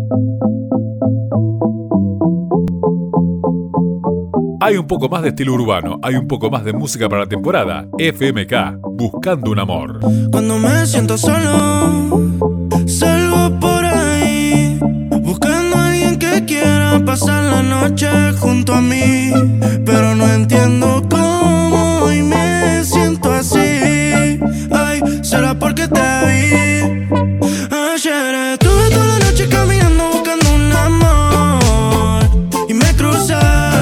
Hay un poco más de estilo urbano, hay un poco más de música para la temporada. FMK, Buscando un Amor. Cuando me siento solo, salgo por ahí, buscando a alguien que quiera pasar la noche junto a mí. Pero no entiendo cómo hoy me siento así. Ay, será porque te vi. Ayer estuve toda la noche caminando buscando un amor y me crucé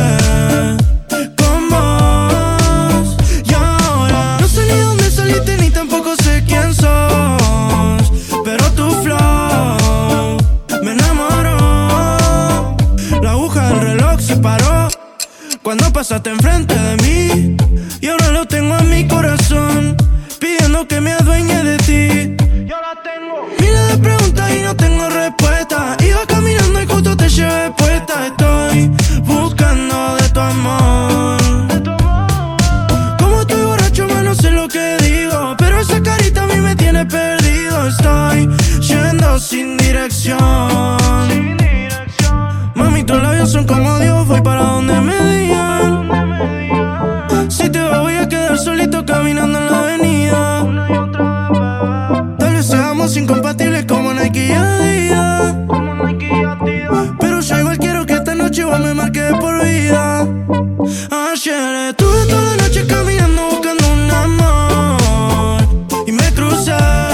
con vos. Y ahora no sé ni dónde saliste ni tampoco sé quién sos, pero tu flow me enamoró. La aguja del reloj se paró cuando pasaste enfrente de mí, y ahora lo tengo en mi corazón, pidiendo que me adueñe de ti. Yo la tengo miles de preguntas y no tengo respuesta. Iba caminando y justo te llevé puesta. Estoy buscando de tu amor. Como estoy borracho, más no sé lo que digo, pero esa carita a mí me tiene perdido. Estoy yendo sin dirección. Mami, tus labios son como Dios, voy para donde me digan. Si te vas voy a quedar solito caminando en la avenida. Tal vez seamos incompatibles como Nike y Adidas, pero yo igual quiero que esta noche vos me marques de por vida. Ayer estuve toda la noche caminando buscando un amor y me crucé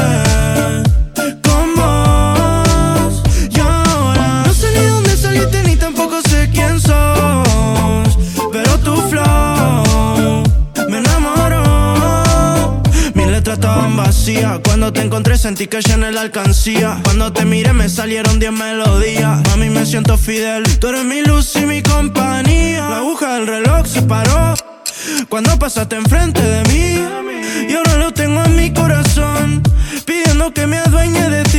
con vos. Y ahora no sé ni dónde saliste ni tampoco sé quién sos, pero tu flow me enamoró. Mis letras estaban vacías, cuando te encontré sentí que llené la alcancía. Cuando te miré me salieron 10 melodías. Mami, me siento fidel, tú eres mi luz y mi compañía. La aguja del reloj se paró cuando pasaste enfrente de mí, y ahora lo tengo en mi corazón, pidiendo que me adueñe de ti.